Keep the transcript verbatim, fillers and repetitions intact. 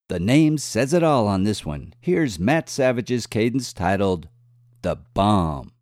The name says it all on this one. Here's Matt Savage's cadence titled The Bomb.